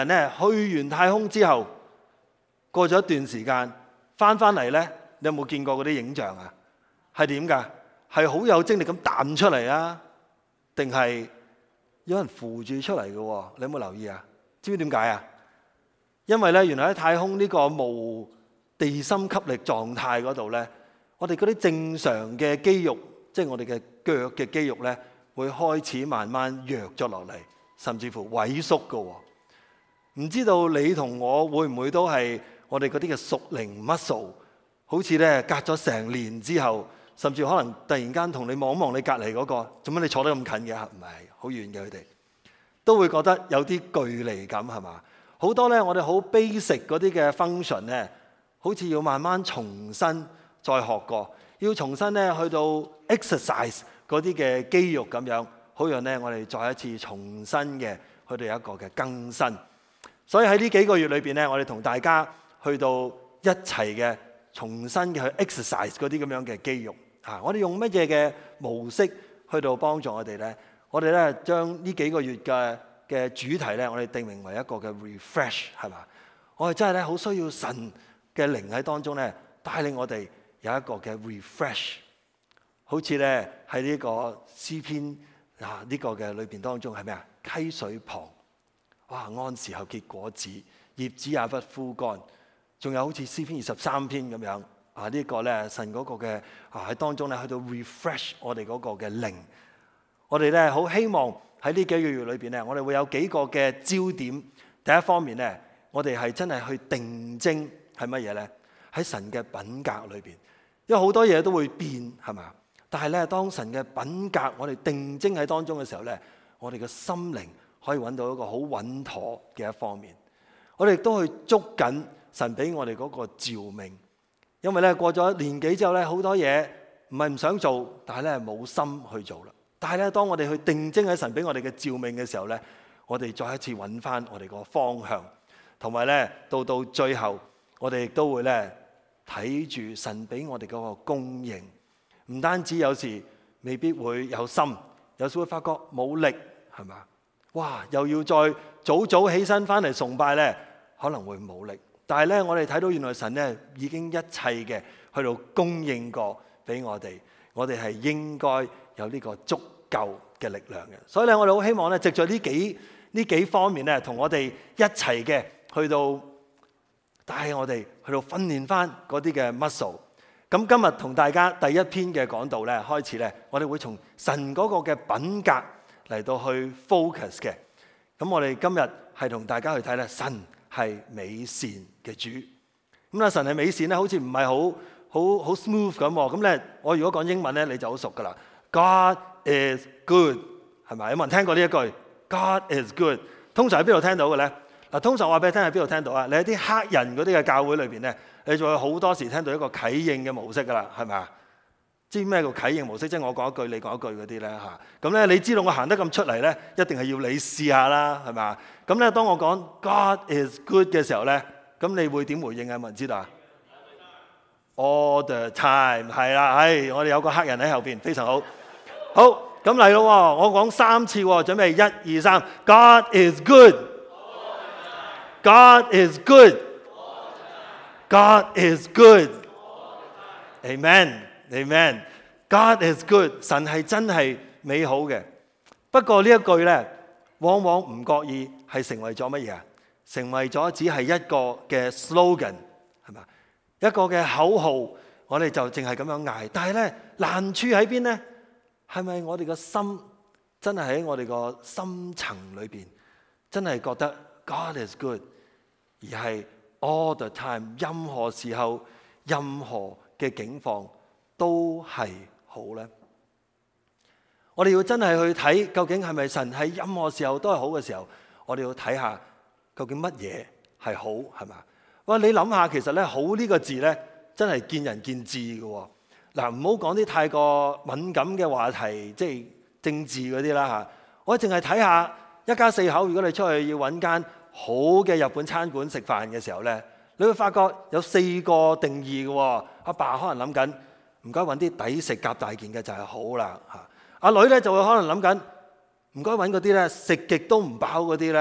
人咧去完太空之後，過咗一段時間翻嚟咧，你有冇見過嗰啲影像啊？係點㗎？係好有精力咁彈出嚟啊？定係有人扶住出嚟嘅喎？你有冇留意啊？知唔知點解啊？因為咧，原來喺太空呢個無地心吸力狀態嗰度咧，我哋嗰啲正常嘅肌肉，即係我哋嘅腳嘅肌肉咧，會開始慢慢弱咗落嚟，甚至乎萎縮嘅喎。唔知道你同我會唔會都係我哋嗰啲嘅屬靈 muscle， 好似咧隔咗成年之後，甚至可能突然間同你望一望你隔離嗰個，做乜你坐得咁近嘅？唔係好遠嘅，佢哋都會覺得有啲距離感，係嘛？好多咧，我哋好 basic 嗰啲嘅 function 咧，好似要慢慢重新再學過，要重新咧去到 exercise 嗰啲嘅肌肉咁樣，好讓咧我哋再一次重新嘅去到有一個嘅更新。所以喺呢幾個月裏邊咧，我哋同大家去到一齊嘅重新嘅去 exercise 嗰啲咁樣嘅肌肉啊！我哋用乜嘢嘅模式去到幫助我哋咧？我哋咧將呢幾個月嘅主題咧，我哋定名為一個嘅 refresh， 係嘛？我哋真係咧好需要神嘅靈喺當中咧帶領我哋有一個嘅 refresh， 好似咧喺呢個詩篇呢個嘅裏邊當中係咩啊？溪水旁。哇！按時候結果子，葉子也不枯乾。仲有好似詩篇23篇咁樣呢個咧神嗰個嘅喺當中咧去到 refresh 我哋嗰個嘅靈。我哋咧好希望喺呢幾個月裏邊咧，我哋會有幾個嘅焦點。第一方面咧，我哋係真係去定睛係乜嘢咧？喺神嘅品格裏邊，因為好多嘢都會變係嘛。但係咧，當神嘅品格我哋定睛喺當中嘅時候咧，我哋嘅心靈可以揾到一個好穩妥嘅一方面，我哋亦都去捉緊神俾我哋嗰個召命，因為咧過咗年幾之後咧，好多嘢唔係唔想做，但係咧冇心去做啦。但係咧，當我哋去定睛喺神俾我哋嘅召命嘅時候咧，我哋再一次揾翻我哋個方向，同埋咧到最後，我哋亦都會咧睇住神俾我哋嗰個供應，唔單止有時未必會有心，有時會發覺冇力，係嘛？哇！又要再早起身翻嚟崇拜咧，可能會冇力。但係咧，我哋睇到原來神咧已經一切嘅去到供應過俾我哋，我哋係應該有呢個足夠嘅力量嘅。所以咧，我哋好希望咧，藉著呢幾方面咧，同我哋一齊嘅去到帶我哋去到訓練翻嗰啲嘅 muscle。咁今日同大家第一篇嘅講道咧開始咧，我哋會從神嗰個嘅品格嚟到去 focus 嘅。咁我哋今日係同大家去睇咧，神係美善嘅主。咁神係美善咧，好似唔係好 smooth 咁。咁咧，我如果講英文咧，你就好熟噶啦。God is good， 係咪？有冇人聽過呢一句 God is good？ 通常喺邊度聽到嘅咧？嗱，通常話俾你聽喺邊度聽到啊？你喺啲黑人嗰啲嘅教會裏邊咧，你就會好多時聽到一個啟應嘅模式噶啦，係咪啊？知咩叫啟應模式？即係我講一句，你講一句嗰啲咧嚇。咁咧，你知道我行得咁出嚟咧，一定係要你試下啦，係咪啊？咁咧，當我講 God is good 嘅時候咧，咁你會點回應啊？有冇人知道啊？ All the time 係啦，我哋有個黑人喺後邊，非常好。好，咁嚟咯，我講3次喎，準備1、2、3。God is good。God is good。God is good。Amen。Amen。God is good。神係真係美好嘅。不過呢一句咧，往往唔覺意係成為咗乜嘢啊？成為咗只係一個嘅 slogan， 係嘛？一個嘅口號，我哋就淨係咁樣嗌。但係咧，難處喺邊咧？係咪我哋個心真係喺我哋個深層裏邊，真係覺得 God is good， 而係 all the time， 任何時候、任何嘅境況都係好咧？我哋要真係去睇，究竟係咪神喺任何時候都係好嘅時候？我哋要睇下究竟乜嘢係好，係嘛？哇！你諗下，其實咧，好呢個字咧，真係見仁見智嘅喎。嗱，唔好講啲太過敏感嘅話題，即係政治嗰啲啦嚇。我淨係睇下一家4口，如果你出去要揾間好嘅日本餐館食飯嘅時候咧，你會發覺有4個定義嘅喎。阿爸可能諗緊，唔該揾啲抵食夾大件嘅就係好啦嚇。阿女咧就會可能諗緊，唔該揾嗰啲咧食極都唔飽嗰啲咧，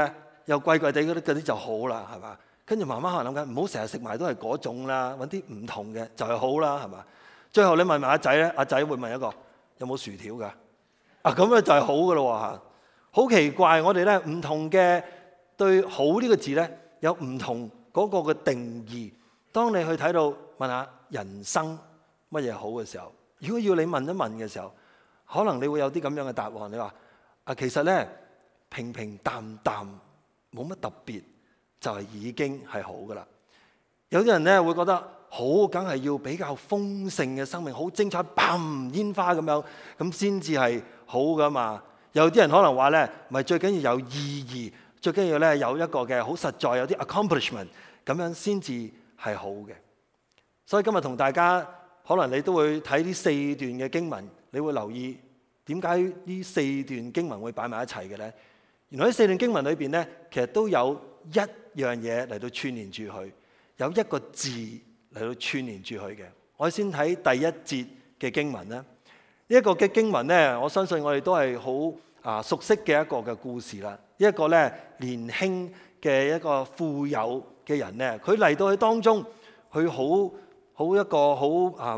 又貴貴地嗰啲就好啦，係嘛？跟住媽媽可能諗緊，唔好成日食埋都係嗰種啦，揾啲唔同嘅就係好啦，係嘛？最後你問埋阿仔咧，阿仔會問一個有冇薯條㗎？啊咁咧就係好㗎咯喎嚇！好奇怪，我哋咧唔同嘅對好呢個字咧有唔同嗰個嘅定義。當你去睇到問下人生乜嘢好嘅時候，如果要你問一問嘅時候，可能你會有啲咁樣嘅答案。你話啊，其實咧平平淡淡冇乜特別，就係已經係好㗎啦。有啲人咧會覺得好，梗係要比較豐盛嘅生命，好精彩，嘭煙花咁樣，咁先至係好㗎嘛。有啲人可能話咧，唔係，最緊要有意義，最緊要咧有一個嘅好實在，有啲 accomplishment， 咁樣先至係好嘅。所以今日同大家，可能你都會睇呢4段嘅經文，你會留意點解呢4段經文會擺埋一齊嘅咧？原來喺4段經文裏邊咧，其實都有一樣嘢嚟到串連住佢，有一個字嚟到串連住佢嘅。我先睇第一節嘅經文啦。呢一個嘅經文咧，我相信我哋都係好熟悉嘅一個嘅故事啦。一個咧年輕嘅一個富有嘅人咧，佢嚟到佢當中，佢好一個好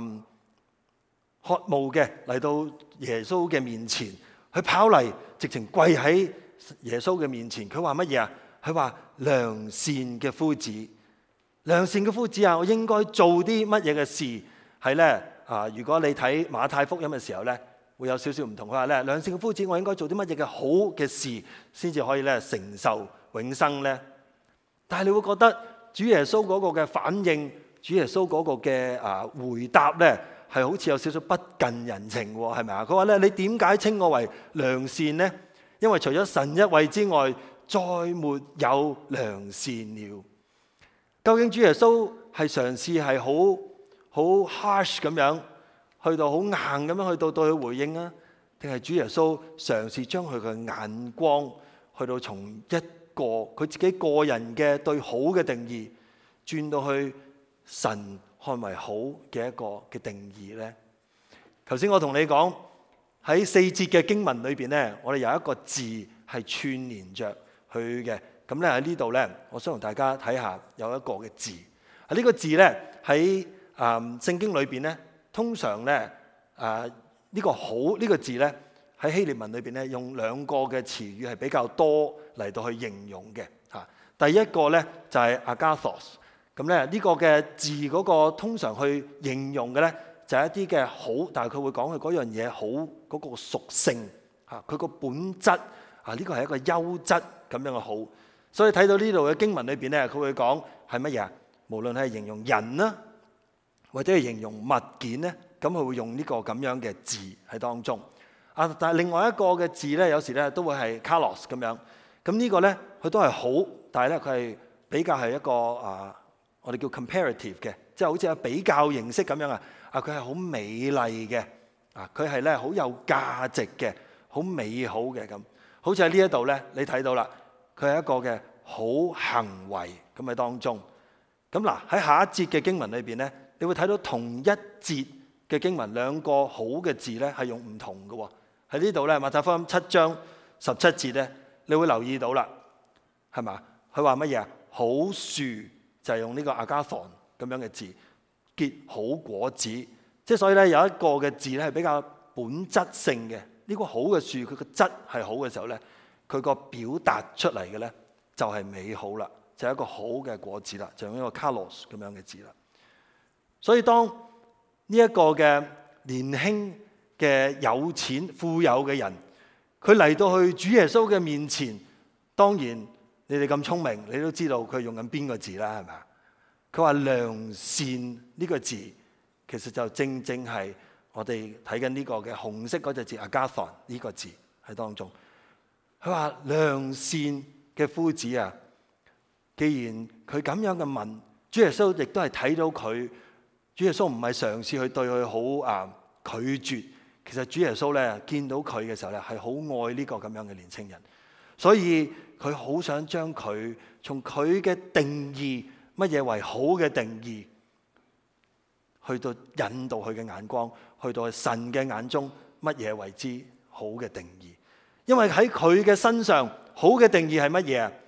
渴慕嘅嚟到耶穌嘅面前，佢跑嚟直情跪喺耶穌嘅面前。佢話乜嘢啊？佢話良善嘅夫子，良善嘅夫子啊，我應該做啲乜嘢嘅事係咧？如果你睇馬太福音嘅時候咧，會有少少唔同。佢話咧，良善嘅夫子，我應該做啲乜嘢嘅好嘅事，先至可以咧承受永生咧？但係你會覺得主耶穌嗰個嘅反應，主耶穌嗰個嘅回答咧，係好似有少少不近人情喎，係咪啊？佢話咧，你點解稱我為良善呢？因為除咗神一位之外，再沒有良善了。究竟主耶穌係嘗試係好 harsh 咁樣，去到好硬咁樣去到對佢回應啊？定係主耶穌嘗試將佢嘅眼光去到從一個佢自己個人嘅對好嘅定義，轉到去神看為好嘅一個嘅定義呢？頭先我同你講喺4節嘅經文裏邊呢，我哋有一個字係串連着佢嘅。咁咧喺呢度呢，我想同大家睇下有一個嘅字。呢個字呢，喺聖經裏邊呢，通常呢，呢個好呢個字呢，喺希臘文裏邊呢，用2個嘅詞語係比較多嚟到去形容嘅。第一個呢，就係 agathos。咁咧呢個嘅字嗰個通常去形容嘅咧，就係一啲嘅好，但係佢會講佢嗰樣嘢好嗰個屬性佢個本質呢個係一個優質咁樣嘅好。所以睇到呢度嘅經文裏邊咧，佢會講係乜嘢？無論係形容人啦，或者係形容物件咧，咁佢會用呢個咁樣嘅字喺當中。但係另外一個嘅字咧，有時咧都會係 kalos 咁樣。咁呢個咧佢都係好，但係咧佢係比較係一個我哋叫 comparative 嘅，即係好似有比較形式咁樣佢係好美麗嘅，佢係咧好有價值嘅，好美好嘅咁。好似喺呢一度咧，你睇到啦，佢係一個嘅好行為咁喺當中。咁嗱喺下一節嘅經文裏邊咧，你會睇到同一節嘅經文2個好嘅字咧係用唔同嘅喎。喺呢度咧，馬太福音7章17節咧，你會留意到啦，係嘛？佢話乜嘢啊？好樹就係用呢個 agathon 咁樣嘅字，結好果子。即係所以咧有一個嘅字咧係比較本質性嘅。呢個好嘅樹，佢個質係好嘅時候咧，佢個表達出嚟嘅咧就係美好啦，就係一個好嘅果子啦，就用一個 kalos 咁樣嘅字啦。所以當呢一個嘅年輕嘅有錢富有嘅人，佢嚟到去主耶穌嘅面前，當然你哋咁聰明，你都知道佢用緊邊個字啦，係咪？佢話良善呢個字，其實就正正係我哋睇緊呢個嘅紅色嗰隻字 agathon 呢個字喺當中。佢話良善嘅夫子啊，既然佢咁樣嘅問，主耶穌亦都係睇到佢。主耶穌唔係嘗試去對佢好拒絕，其實主耶穌咧見到佢嘅時候咧係好愛呢個咁樣嘅年輕人，所以佢好想將佢從佢嘅定義，乜嘢為好嘅定義，去到引導佢嘅眼光，去到神嘅眼中乜嘢為之好嘅定義。因為喺佢嘅身上，好嘅定義係乜嘢啊？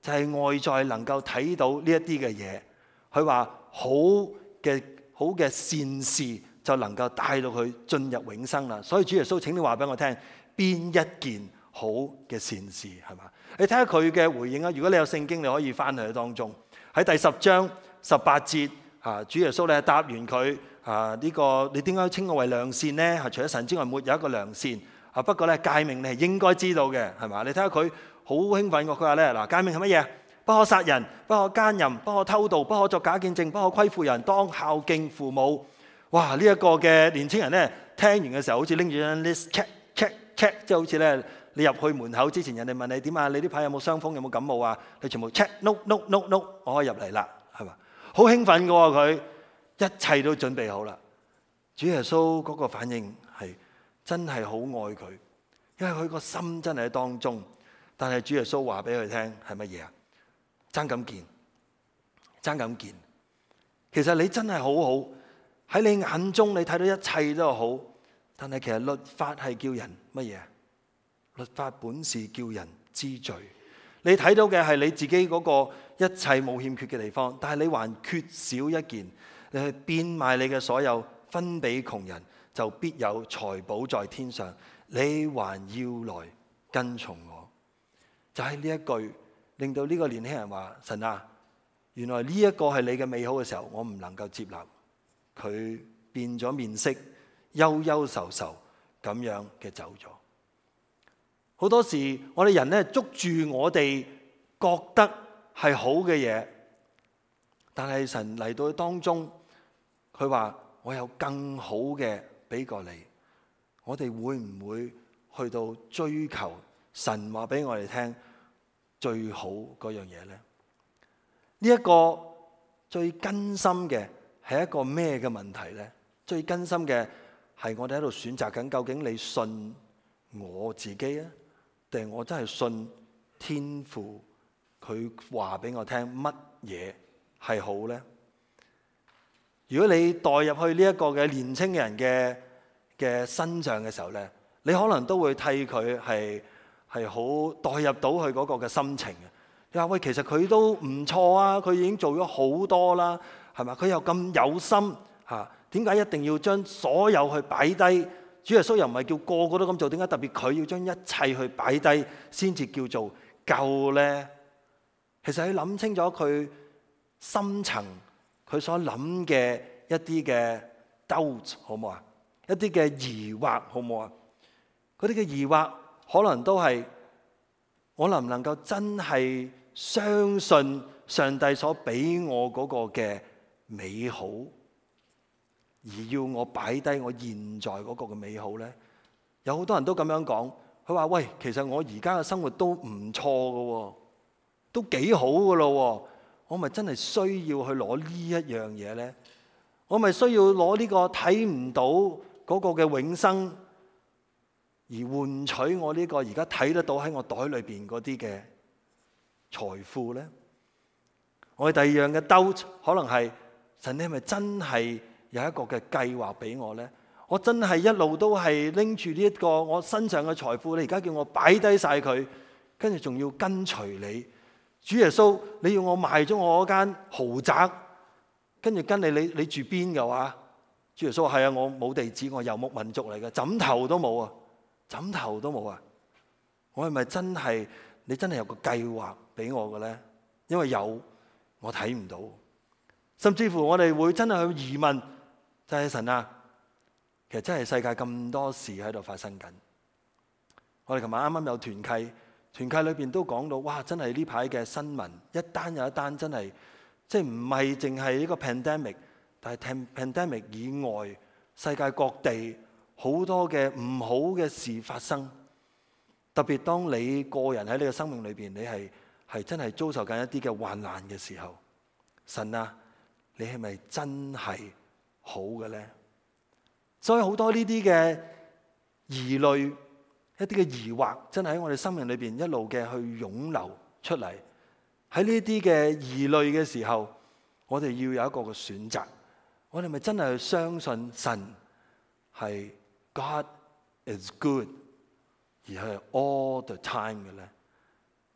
就係外在能夠睇到呢一啲嘅嘢。佢話好嘅善事就能夠帶到佢進入永生啦。所以主耶穌，請你話俾我聽，邊一件好嘅善事係嘛？你睇下佢嘅回應啊！如果你有聖經，你可以翻去當中，喺第10章18節主耶穌咧答完佢呢個你點解稱我為良善呢？除咗神之外，沒有一個良善。不過咧誡命你係應該知道嘅，係嘛？你睇下佢好興奮㗎，佢話咧嗱，誡命係乜嘢？不可殺人，不可奸淫，不可偷盜，不可作假見證，不可虧負人，當孝敬父母。哇！呢一個嘅年青人咧，聽完嘅時候好似拎住張 list check check check， 即係好似咧你入去門口之前，人哋問你點啊？你呢排有冇傷風？有冇感冒啊？你全部 check no no no no， 我可以入嚟啦，係嘛？好興奮㗎喎，佢一切都準備好啦。主耶穌嗰個反應係真係好愛佢，因為佢個心真係喺當中。但係主耶穌話俾佢聽係乜嘢啊？爭咁件，爭咁件。其實你真係好好，喺你眼中你睇到一切都好，但係其實律法係叫人乜嘢？律法本是叫人知罪。你睇到嘅係你自己嗰個一切冇欠缺嘅地方，但係你還缺少一件，你去變賣你嘅所有，分俾窮人，就必有財寶在天上。你還要來跟從我。就係呢一句令到呢個年輕人話：神啊，原來呢一個係你嘅美好嘅時候，我唔能夠接納。佢變咗面色，憂憂愁愁咁樣嘅走咗。好多時我哋人咧捉住我哋覺得係好嘅嘢，但係神嚟到當中，佢話我有更好嘅俾過你。我哋會唔會去到追求神話俾我哋聽最好嗰樣嘢呢？呢一個最根深嘅係一個咩嘅問題呢？最根深嘅係我哋喺度選擇緊，究竟你信我自己啊，定我真係信天父佢話俾我聽乜嘢係好呢？如果你代入去呢一個嘅年青人嘅身上嘅時候呢，你可能都會替佢係好代入到佢嗰個嘅心情嘅。你話喂，其實佢都唔錯啊，佢已經做咗好多啦，係嘛？佢又咁有心嚇，點解一定要將所有去擺低？主耶穌又唔係叫個個都咁做，點解特別佢要將一切去擺低先至叫做夠呢？其實你諗清楚佢深層佢所諗嘅一啲嘅 doubt 好唔好啊？一啲嘅疑惑好唔好啊？嗰啲嘅疑惑可能都係我能唔能夠真係相信上帝所俾我嗰個嘅美好，而要我擺低我現在嗰個嘅美好呢？有好多人都咁樣講，佢話喂，其實我而家嘅生活都唔錯㗎，都幾好㗎咯，我咪真係需要去攞呢一樣嘢呢？我咪需要攞呢個睇唔到嗰個嘅永生，而換取我呢個而家睇得到喺我袋裏邊嗰啲嘅財富呢？我哋第二樣嘅 doubt 可能係神，你係咪真係有一個嘅計劃俾我呢？我真係一路都係拎住呢一個我身上嘅財富，你而家叫我擺低晒佢，跟住仲要跟隨你，主耶穌，你要我賣咗我嗰間豪宅，跟住跟你住邊嘅話？主耶穌話係啊，我冇地址，我游牧民族嚟嘅，枕頭都冇啊，枕頭都冇啊！我係咪真係你真係有個計劃俾我嘅咧？因為有我睇唔到，甚至乎我哋會真係去疑問，就係神啊，其實真係世界咁多事喺度發生緊。我哋琴晚啱啱有團契，團契裏邊都講到，哇！真係呢排嘅新聞一單又一單，真係即係唔係淨係呢個 pandemic。但係 pandemic 以外，世界各地好多嘅唔好嘅事發生。特別當你個人喺你嘅生命裏邊，你係真係遭受緊一啲嘅患難嘅時候，神啊，你係咪真係好嘅呢？所以好多呢啲嘅疑慮，一啲嘅疑惑，真係喺我哋生命裏邊一路嘅去湧流出嚟。喺呢啲嘅疑慮嘅時候，我哋要有一個嘅選擇。我哋咪真係去相信神係 God is good， 而係 all the time 嘅咧？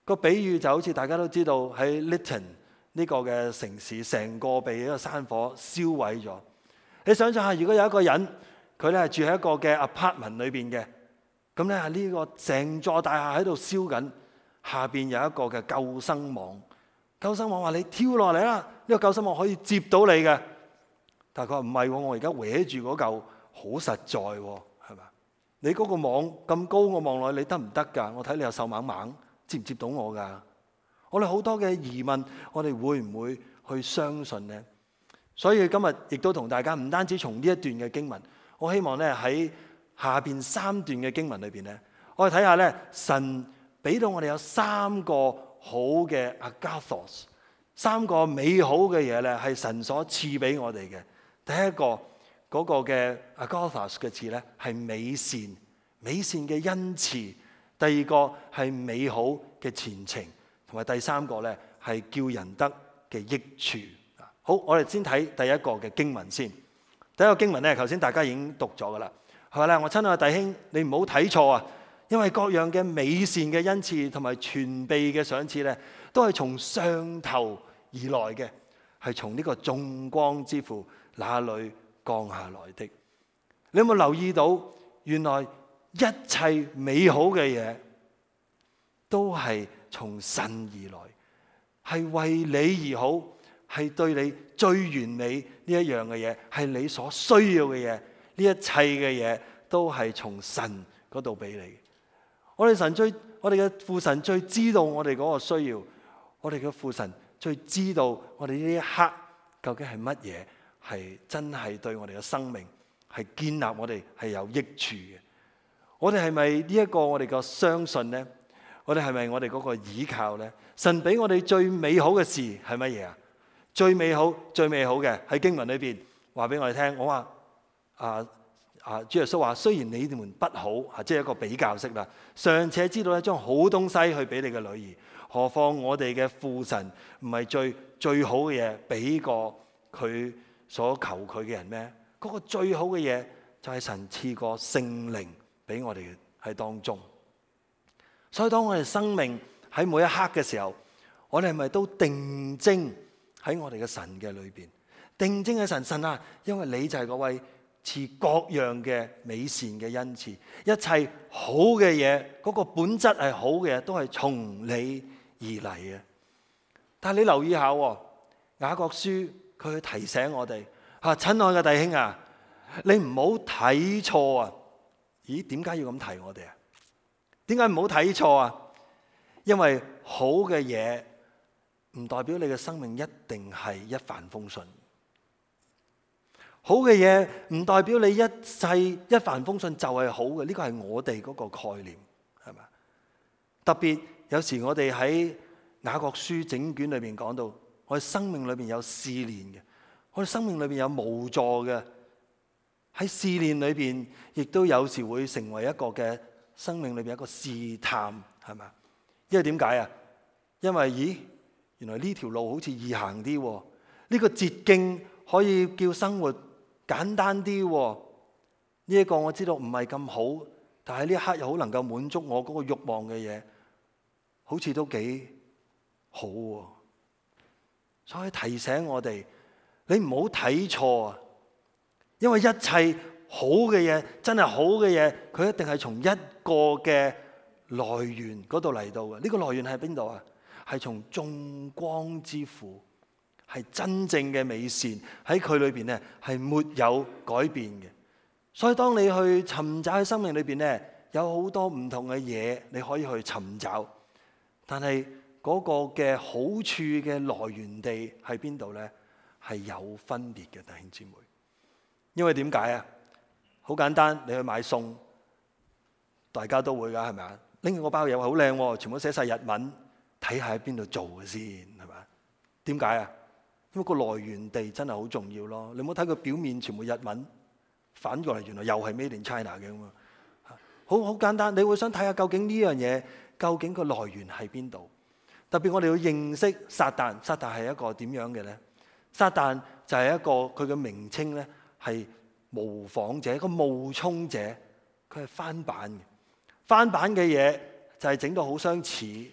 個比喻就好似大家都知道喺 Lytton 呢個嘅城市，成個被一個山火燒毀咗。你想象下，如果有一個人佢咧係住喺一個嘅 apartment 裏邊嘅，咁咧呢個成座大廈喺度燒緊，下邊有一個嘅救生網。救生網話你跳落嚟啦，呢個救生網可以接到你嘅。但係佢話唔係喎，我而家搲住嗰嚿好實在喎，係嘛？你嗰個網咁高，我望落去你得唔得㗎？我睇你又瘦猛猛，接唔接到我㗎？我哋好多嘅疑問，我哋會唔會去相信呢？所以今日亦都同大家唔單止從呢一段嘅經文，我希望咧喺下邊3段嘅經文裏邊咧，我哋睇下咧神俾到我哋有3個好嘅 agathos， 3個美好嘅嘢咧係神所賜俾我哋嘅。第一個嗰個嘅 agathos 嘅字咧係美善，美善嘅恩賜；第二個係美好嘅前程，同埋第3個咧係叫人得嘅益處。好，我哋先睇第一個嘅經文先。第一個經文咧，頭先大家已經讀咗噶啦，係咪咧？我親愛嘅弟兄，你唔好睇錯啊！因為各樣嘅美善嘅恩賜同埋全備嘅賞賜咧，都係從上頭而來嘅，係從呢個眾光之父那裏降下來的。你有冇留意到，原來一切美好嘅嘢都係從神而來，係為你而好，係對你最完美呢一樣嘅嘢，係你所需要嘅嘢，呢一切嘅嘢都係從神嗰度俾你。我哋嘅父神最知道我哋嗰個需要，我哋嘅父神最知道我哋呢一刻究竟係乜嘢，係真係對我哋嘅生命係建立我哋係有益處嘅。我哋係咪呢一個我哋嘅相信呢？我哋係咪我哋嗰個倚靠呢？神俾我哋最美好嘅事係乜嘢啊？最美好嘅喺經文裏邊話俾我哋聽。我話主耶穌話，雖然你們不好，即係一個比較式啦，尚且知道咧將好東西去俾你嘅女兒，何況我哋嘅父神唔係最好嘅嘢俾過佢所求佢嘅人咩？嗰個最好嘅嘢就係神賜過聖靈俾我哋喺當中。所以當我哋生命喺每一刻嘅時候，我哋係咪都定睛喺我哋嘅神嘅裏邊？定睛喺神啊，因為你就係嗰位賜各樣嘅美善嘅恩賜，一切好嘅嘢，嗰個本質係好嘅，都係從你而嚟嘅。但係你留意下，雅各書佢提醒我哋，親愛嘅弟兄啊，你唔好睇錯啊！咦，點解要咁提我哋啊？點解唔好睇錯啊？因為好嘅嘢唔代表你嘅生命一定係一帆風順。好嘅嘢唔代表你一切一帆風順就係好嘅，呢個係我哋嗰個概念，係咪？特別有時我哋喺雅各書整卷裏邊講到，我哋生命裏邊有試煉嘅，我哋生命裏邊有無助嘅，喺試煉裏邊亦都有時會成為一個嘅生命裏邊一個試探，係咪？因為點解啊？因為原來呢條路好似易行啲，呢個捷徑可以叫生活簡單啲，呢一個我知道唔係咁好，但係呢一刻又好能夠滿足我嗰個慾望嘅嘢，好似都幾好喎。所以提醒我哋，你唔好睇錯啊！因為一切好嘅嘢，真係好嘅嘢，佢一定係從一個嘅來源嗰度嚟到嘅。呢個來源係邊度啊？係從眾光之父。係真正嘅美善喺佢裏邊咧，係沒有改變嘅。所以當你去尋找喺生命裏邊咧，有好多唔同嘅嘢你可以去尋找，但係嗰個嘅好處嘅來源地喺邊度咧？係有分別嘅，弟兄姊妹。因為點解啊？好簡單，你去買餸，大家都會噶，係咪啊？拎個包嘢好靚，全部寫晒日文，睇下喺邊度做嘅先，係咪？點解啊？因為個來源地真係好重要咯。你唔好睇佢表面全部日文，反過嚟原來又係 Made in China 嘅咁啊！好簡單，你會想睇下究竟呢樣嘢究竟個來源喺邊度？特別我哋要認識撒旦，撒旦係一個點樣嘅咧？撒旦就係一個佢嘅名稱咧，係模仿者，一個冒充者，佢係翻版嘅。翻版嘅嘢就係整到好相似，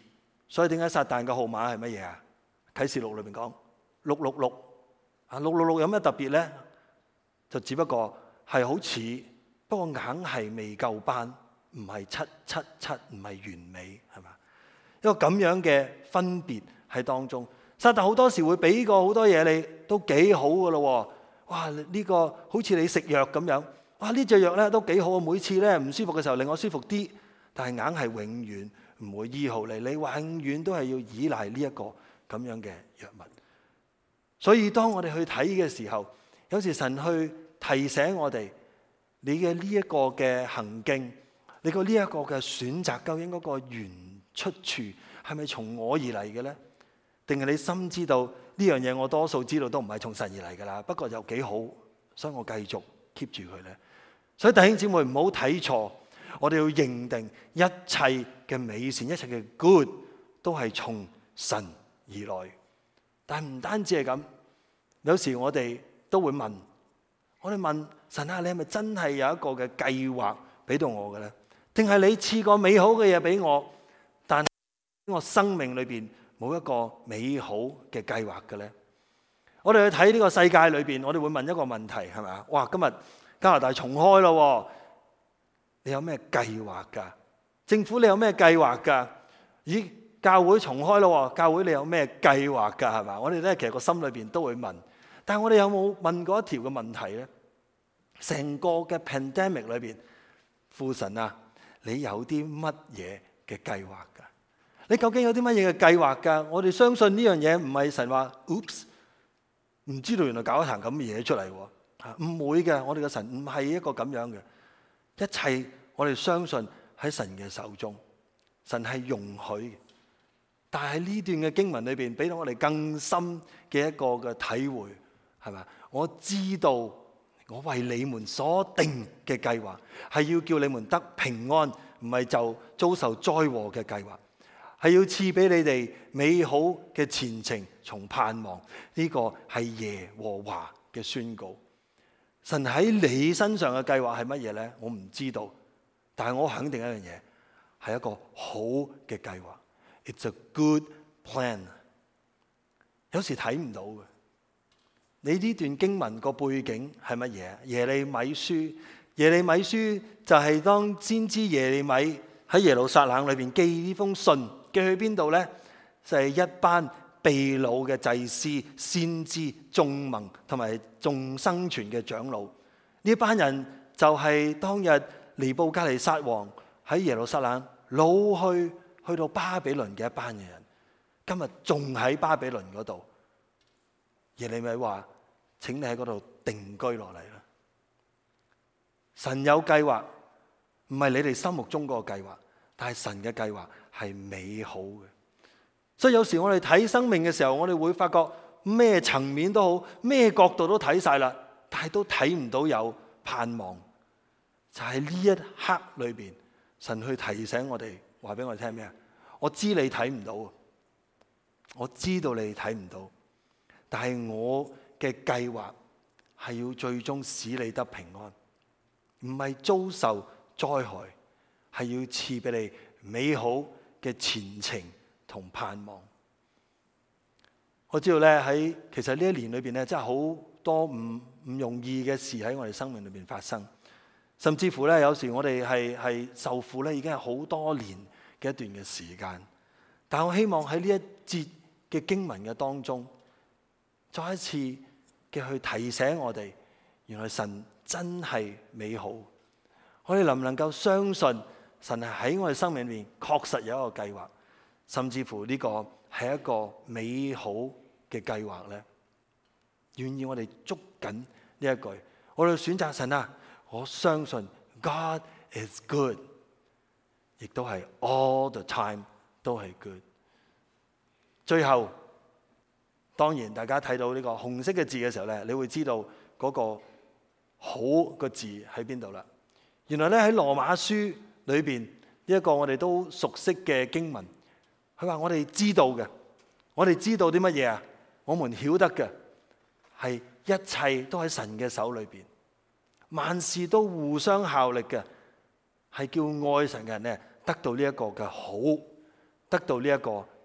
所以點解撒旦嘅號碼係乜嘢啊？啟示錄裏面講666啊，666有咩特別咧？就只不過係好似，不過硬係未夠班，唔係777，唔係完美，係嘛？一個咁樣嘅分別喺當中。撒旦好多時會俾個好多嘢你，都幾好噶咯。哇！呢個好似你食藥咁樣，哇！呢隻藥咧都幾好，每次咧唔舒服嘅時候令我舒服啲，但係硬係永遠唔會醫好你，你永遠都係要依賴呢一個咁樣嘅藥物。所以當我哋去睇嘅時候，有時神去提醒我哋，你嘅呢一個嘅行徑，你個呢一個嘅選擇，究竟嗰個原出處係咪從我而嚟嘅咧？定係你深知道呢樣嘢，我多數知道都唔係從神而嚟噶啦，不過又幾好，所以我繼續 keep 住佢咧。所以弟兄姊妹唔好睇錯，我哋要認定一切嘅美善，一切嘅 good 都係從神而來。但唔單止係咁，有時我哋都會問，我哋問神啊，你係咪真係有一個嘅計劃俾到我嘅咧？定係你賜個美好嘅嘢俾我，但係我生命裏邊冇一個美好嘅計劃嘅咧？我哋去睇呢個世界裏邊，我哋會問一個問題，係咪啊？哇！今日加拿大重開咯，你有咩計劃㗎？政府你有咩計劃㗎？咦，教會重開咯，教會你有咩計劃㗎？係嘛？我哋咧其實個心裏邊都會問，但係我哋有冇問過一條嘅問題咧？成個嘅 pandemic 裏邊，父神啊，你有啲乜嘢嘅計劃㗎？你究竟有啲乜嘢嘅計劃㗎？我哋相信呢樣嘢唔係神話 oops， 唔知道原來搞一壇咁嘅嘢出嚟喎，唔會嘅。我哋嘅神唔係一個咁樣嘅，一切我哋相信喺神嘅手中，神係容許嘅。但係呢段嘅經文裏邊，俾到我哋更深嘅一個嘅體會，係咪？我知道我為你們所定嘅計劃係要叫你們得平安，唔係就遭受災禍嘅計劃。係要賜俾你哋美好嘅前程，從盼望。呢個係耶和華嘅宣告。神喺你身上嘅計劃係乜嘢咧？我唔知道，但係我肯定一樣嘢，係一個好嘅計劃。It's a good plan。有時睇唔到嘅，你呢段經文個背景係乜嘢？耶利米書，耶利米書就係當先知耶利米喺耶路撒冷裏邊寄呢封信。寄去邊度呢？就係一班被擄嘅祭司、先知、眾民同埋仲生存嘅長老。呢班人就係當日尼布甲尼撒王喺耶路撒冷擄去到巴比倫嘅一班嘅人，今日仲喺巴比倫嗰度。耶利米話：請你喺嗰度定居落嚟啦。神有計劃，唔係你哋心目中嗰個計劃，但係神嘅計劃係美好嘅。所以有時我哋睇生命嘅時候，我哋會發覺咩層面都好，咩角度都睇晒啦，但係都睇唔到有盼望。就係呢一刻裏邊，神去提醒我哋，話俾我哋聽咩啊？我知你睇唔到，我知道你睇唔到，但係我嘅計劃係要最終使你得平安，唔係遭受災害，係要賜俾你美好嘅前程同盼望。我知道咧，喺其實呢一年裏邊咧，真係好多唔容易嘅事喺我哋生命裏邊發生，甚至乎咧，有時我哋係受苦咧，已經係好多年嘅一段嘅時間。但我希望喺呢一節嘅經文嘅當中，再一次嘅去提醒我哋，原來神真係美好。我哋能唔能夠相信神係喺我哋生命裏面確實有一個計劃，甚至乎呢個係一個美好嘅計劃咧？願意我哋捉緊呢一句，我哋選擇神啊！我相信 God is good， 亦都係 all the time 都係 good。最後，當然大家睇到呢個紅色嘅字嘅時候咧，你會知道嗰個好個字喺邊度啦。原來咧喺羅馬書裏邊呢一個我哋都熟悉嘅經文，佢話我哋知道嘅，我哋知道啲乜嘢啊？我們曉得嘅係一切都喺神嘅手裏邊，萬事都互相效力嘅，係叫愛神嘅人咧得到呢一個嘅好，得到呢一個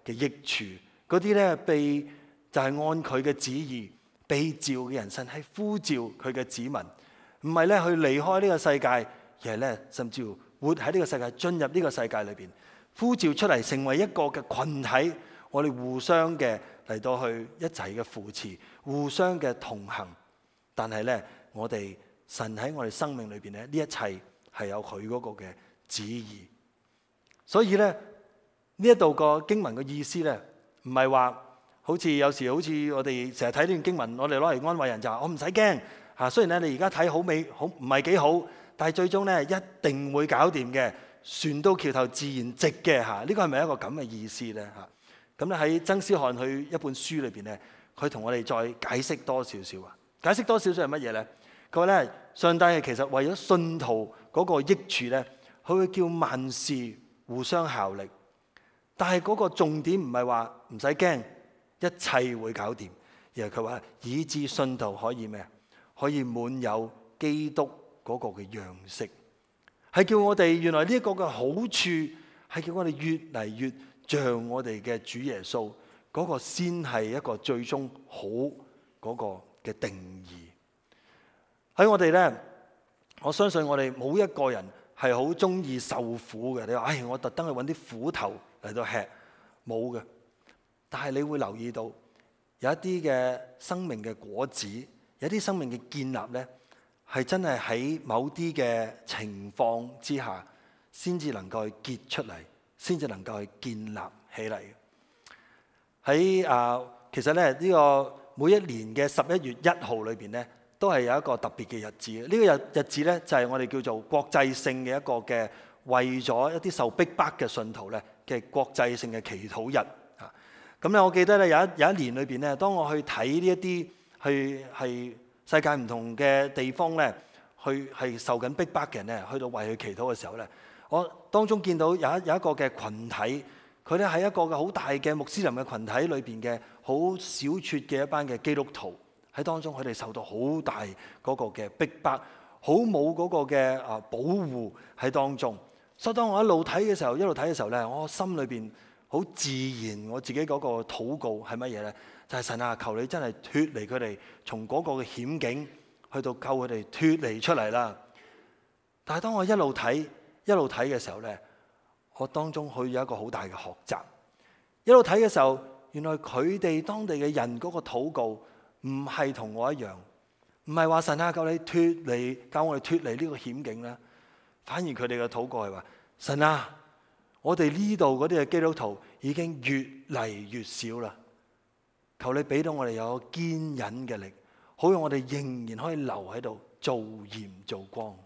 嘅益處，嗰啲咧就係按佢嘅旨意被召嘅人，神係呼召佢嘅子民，唔係咧去離開呢個世界，而係咧甚至乎活喺呢個世界，進入呢個世界裏邊，呼召出嚟成為一個嘅群體，我哋互相嘅嚟到去一齊嘅扶持，互相嘅同行。但係咧，神喺我哋生命裏邊咧，呢一切係有佢嗰個嘅旨意。所以咧，呢一度個經文嘅意思咧，唔係話好似我哋成日睇呢段經文，我哋攞嚟安慰人就話我唔使驚嚇。雖然咧你而家睇好唔係幾好，但係最終咧一定會搞掂嘅，船到橋頭自然直嘅嚇。呢個係咪一個咁嘅意思咧嚇？咁咧喺曾思翰佢一本書裏邊咧，佢同我哋再解釋多少少啊。解釋多少少係乜嘢咧？佢話咧，上帝係其實為咗信徒嗰個益處咧，佢會叫萬事互相效力。但係嗰個重點唔係話唔使驚，一切會搞掂，而係佢話以致信徒可以咩啊？可以滿有基督嗰個嘅樣式，係叫我哋原來呢一個嘅好處，係叫我哋越嚟越像我哋嘅主耶穌嗰個，先係一個最終好嗰個嘅定義。喺我哋咧，我相信我哋冇一個人係好中意受苦嘅。你話我特登去揾啲苦頭嚟到吃，冇嘅。但係你會留意到有一啲嘅生命嘅果子，有啲生命嘅建立咧，係真係喺某啲嘅情況之下先至能夠去結出嚟，先至能夠去建立起嚟。喺其實咧呢個每一年嘅11月1號裏邊咧，都係有一個特別嘅日子。呢個日子咧就係我哋叫做國際性嘅一個嘅為咗一啲受逼迫嘅信徒咧嘅國際性嘅祈禱日啊。咁咧我記得咧有一年裏邊咧，當我去睇呢一啲係世界唔同嘅地方咧，係受緊逼迫嘅人咧，去到為佢祈禱嘅時候咧，我當中見到有一個嘅群體，佢咧喺一個嘅好大嘅穆斯林嘅群體裏邊嘅好小撮嘅一班嘅基督徒。喺當中，佢哋受到好大嗰個嘅逼迫，好冇嗰個嘅保護喺當中。所以當我一路睇嘅時候咧，我心裏邊好自然，我自己嗰個禱告係乜嘢咧？就係神啊，求你真係脫離佢哋，從嗰個嘅險境去到救佢哋脫離出嚟啦。但係當我一路睇嘅時候咧，我當中佢有一個好大嘅學習。一路睇嘅時候，原來佢哋當地嘅人嗰個禱告，唔係同我一樣，唔係話神啊，教我哋脫離呢個險境啦。反而佢哋嘅禱告係話：神啊，我哋呢度嗰啲嘅基督徒已經越嚟越少啦，求你俾到我哋有堅忍嘅力，好讓我哋仍然可以留喺度做鹽做光。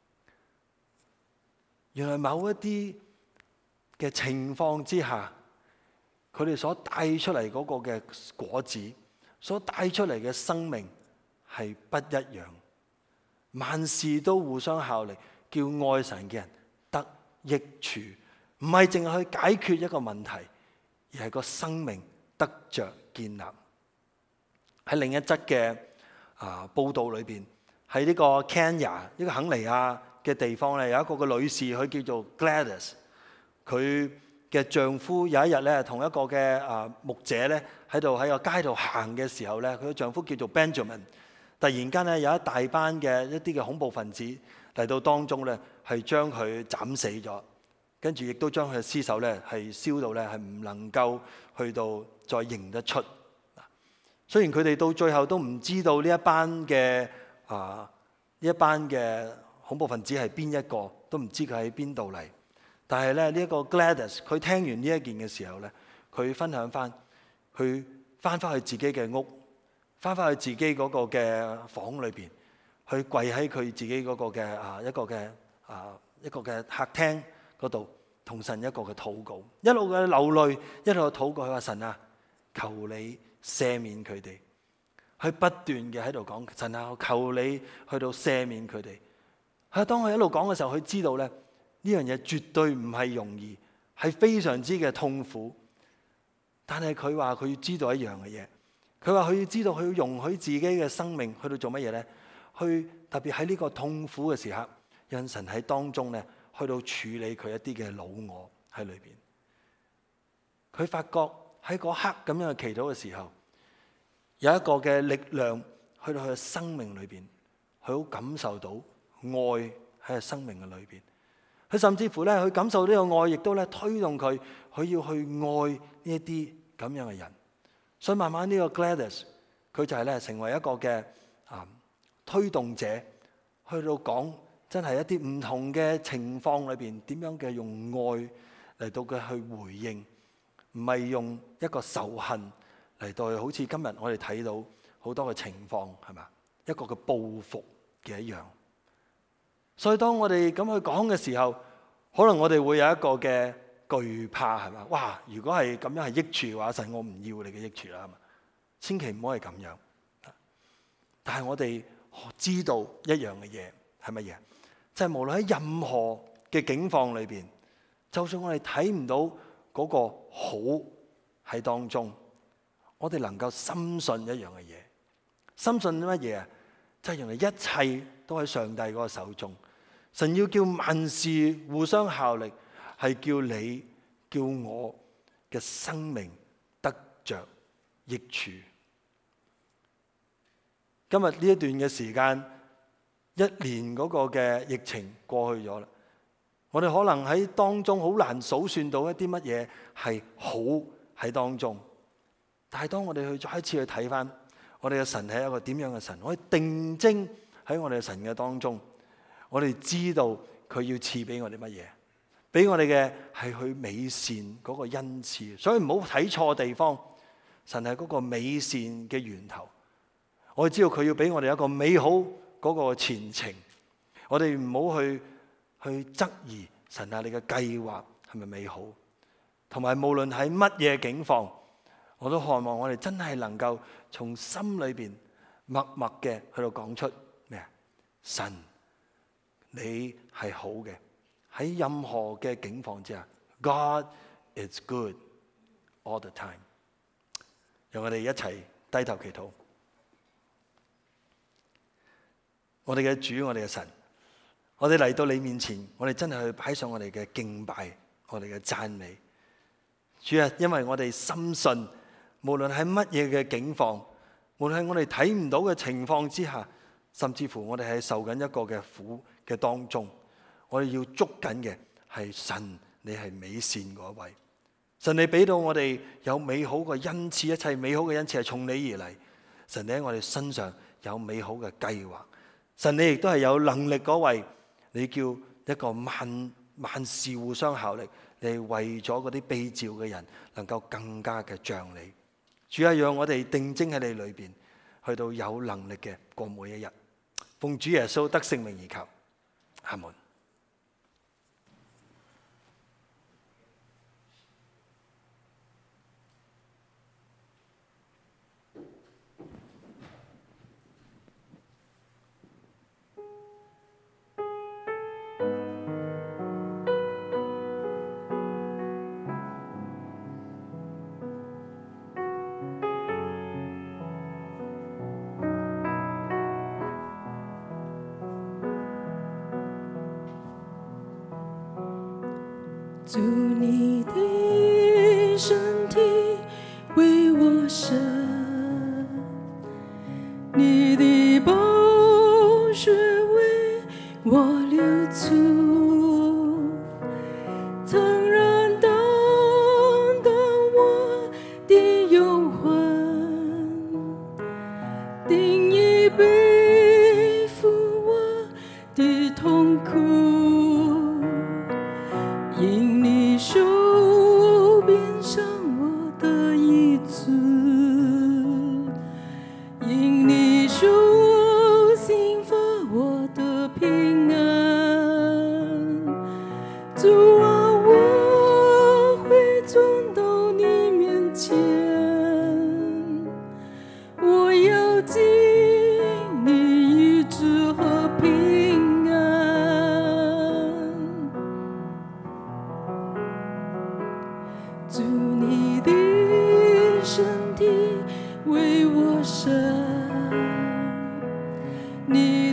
原來某一啲嘅情況之下，佢哋所帶出嚟嗰個嘅果子，所帶出嚟嘅生命係不一樣，萬事都互相效力，叫愛神嘅人得益處，唔係淨係去解決一個問題，而係個生命得着建立。喺另一則嘅報道裏邊，喺呢個 Kenya 呢個肯尼亞嘅地方咧，有一個嘅女士，佢叫做 Gladys， 佢嘅丈夫有一日咧，同一個嘅牧者咧喺個街度行嘅時候咧，佢嘅丈夫叫做 Benjamin， 突然間咧有一大班嘅一啲嘅恐怖分子嚟到當中咧，係將佢斬死咗，跟住亦都將佢嘅屍首咧係燒到咧係唔能夠去到再認得出。雖然佢哋到最後都唔知道呢一班嘅恐怖分子係邊一個，都唔知佢喺邊度嚟。但係咧呢一個 Gladys， 佢聽完呢一件嘅時候咧，佢分享翻，佢翻去自己嘅屋，翻去自己嗰個嘅房裏邊，去跪喺佢自己嗰個嘅一個嘅客廳嗰度，同神一個嘅禱告，一路嘅流淚，一路嘅禱告。佢話：神啊，求你赦免佢哋。佢不斷嘅喺度講：神啊，求你去到赦免佢哋。係當佢一路講嘅時候，佢知道咧呢樣嘢絕對唔係容易，係非常之嘅痛苦。但係佢話佢要知道一樣嘅嘢，佢話佢要知道佢要容許自己嘅生命去到做乜嘢咧？去特別喺呢個痛苦嘅時刻，讓神喺當中咧去到處理佢一啲嘅老我喺裏邊。 佢發覺喺嗰刻咁樣嘅祈禱嘅時候，有一個嘅力量去到佢嘅生命裏邊，佢好感受到愛喺佢生命嘅裏邊。佢甚至乎咧，佢感受呢個愛，亦都咧推動佢，佢要去愛呢一啲咁樣嘅人。所以慢慢呢個 Gladys， 佢就係咧成為一個嘅推動者，去到講真係一啲唔同嘅情況裏邊，點樣嘅用愛嚟到佢去回應，唔係用一個仇恨嚟到好似今日我哋睇到好多嘅情況，係嘛？一個嘅報復嘅一樣。所以當我哋咁去講嘅時候，可能我哋會有一個嘅懼怕，係嘛？哇！如果係咁樣係益處嘅話，神我唔要你嘅益處啦，係嘛？千祈唔好係咁樣。但係我哋知道一樣嘅嘢係乜嘢？就係無論喺任何嘅境況裏邊，就算我哋睇唔到嗰個好喺當中，我哋能夠深信一樣嘅嘢。深信乜嘢啊？就係原來一切都喺上帝嗰個手中。神要叫萬事互相效力，係叫你叫我嘅生命得着益處。今日呢一段嘅時間，一年嗰個嘅疫情過去咗啦，我哋可能喺當中好難數算到一啲乜嘢係好喺當中。但係當我哋去再一次去睇翻我哋嘅神係一個點樣嘅神，我哋定睛喺我哋嘅神嘅當中，我哋知道佢要賜俾我哋乜嘢，俾我哋嘅係去美善嗰個恩賜。所以唔好睇錯地方，神係嗰個美善嘅源頭。我哋知道佢要俾我哋一個美好嗰個前程，我哋唔好去質疑神啊，你嘅計劃係咪美好？同埋無論喺乜嘢境況，我都渴望我哋真係能夠從心裏邊默默嘅去到講出咩啊？神，你係好嘅，喺任何嘅境況之下 ，God is good all the time。讓我哋一齊低頭祈禱。我哋嘅主，我哋嘅神，我哋嚟到你面前，我哋真係去擺上我哋嘅敬拜，我哋嘅讚美。主啊，因為我哋深信，無論喺乜嘢嘅境況，無論係我哋睇唔到嘅情況之下，甚至乎我哋係受緊一個嘅苦嘅當中，我哋要捉緊嘅係神，你係美善嗰位。神，你俾到我哋有美好嘅恩賜，一切美好嘅恩賜係從你而嚟。神，你喺我哋身上有美好嘅計劃。神，你亦都係有能力嗰位，你叫一個萬事互相效力，你為咗嗰啲被召嘅人能夠更加嘅像你。主啊，讓我哋定睛喺你裏邊，去到有能力嘅過每一日。奉主耶穌得聖名而求，阿門。 主，你的身體為我捨，你的寶血為我流出，曾然擔當我的憂患，定義被